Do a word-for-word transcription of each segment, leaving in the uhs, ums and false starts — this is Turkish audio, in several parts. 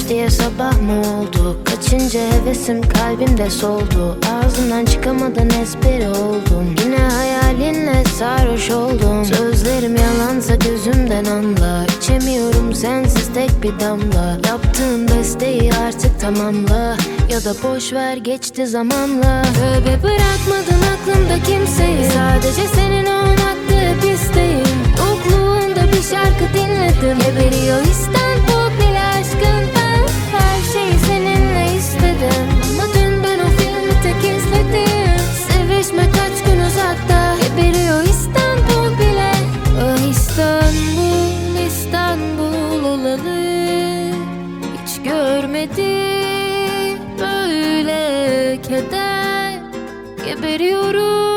diye sabah mı oldu? Kaçınca hevesim kalbimde soldu. Ağzımdan çıkamadan espri oldum. Yine hayalinle sarhoş oldum. Sözlerim yalansa gözümden anla. İçemiyorum sensiz tek bir damla. Yaptığın besteyi artık tamamla. Ya da boş ver geçti zamanla. Tövbe bırakmadın aklımda kimseyi. Sadece senin olmaktı hep isteğim. Yokluğunda bir şarkı dinledim. Geberiyor İstanbul bile aşkından. Her şeyi seninle istedim. Ama dün ben o filmi tek izledim. Sevişme kaç gün uzakta. Geberiyor İstanbul bile. Ah İstanbul, İstanbul olalı. Hiç görmedim böyle keder. Geberiyorum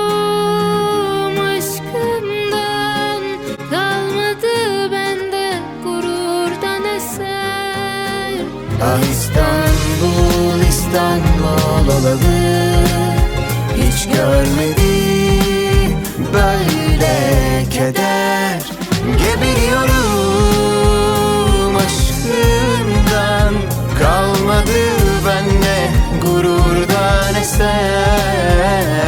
aşkımdan. Kalmadı bende gururdan eser. Ah İstanbul, İstanbul olalı. Hiç görmedim böyle keder. Geberiyorum aşkından. Kalmadı bende gururdan eser.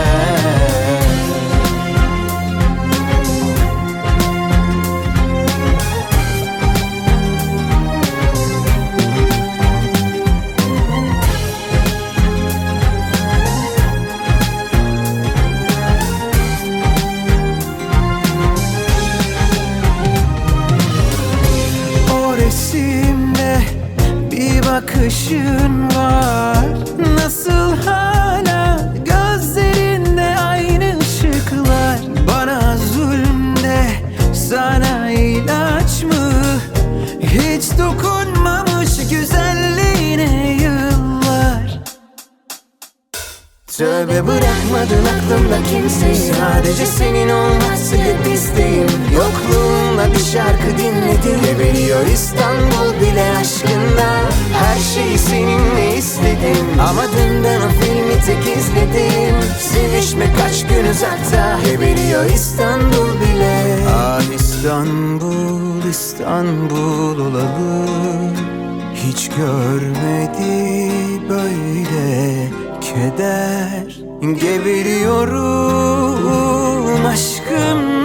Resimde bir bakışın var. Nasıl hala gözlerinde aynı ışıklar. Bana zulümde sana ilaç mı? Hiç dokunmamış güzelliğine yıllar. Tövbe bırakmadın aklımda kimseyi. Sadece senin olması hep isteğim. Yokluğunda bir şarkı dinledim. Geberiyor İstanbul bile aşkında. Her şeyi seninle istedim. Ama dünden o filmi tek izledim. Sevişme kaç gün uzakta. Geberiyor İstanbul bile. Ah İstanbul, İstanbul olalı. Hiç görmedi böyle keder. Geberiyorum aşkım.